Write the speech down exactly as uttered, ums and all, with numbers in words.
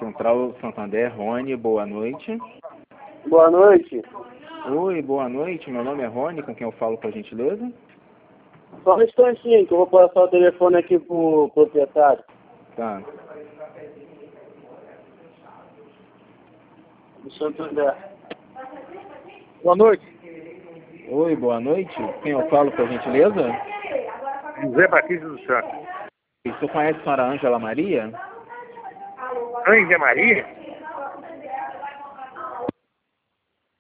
Central Santander, Rony, boa noite. Boa noite. Oi, boa noite. Meu nome é Rony, com quem eu falo, por gentileza? Só um instantinho que eu vou passar o telefone aqui pro proprietário. Tá. Do Santander. Boa noite. Oi, boa noite. Quem eu falo, por gentileza? José Batista do Santos. Você conhece a senhora Ângela Maria? Ângela Maria?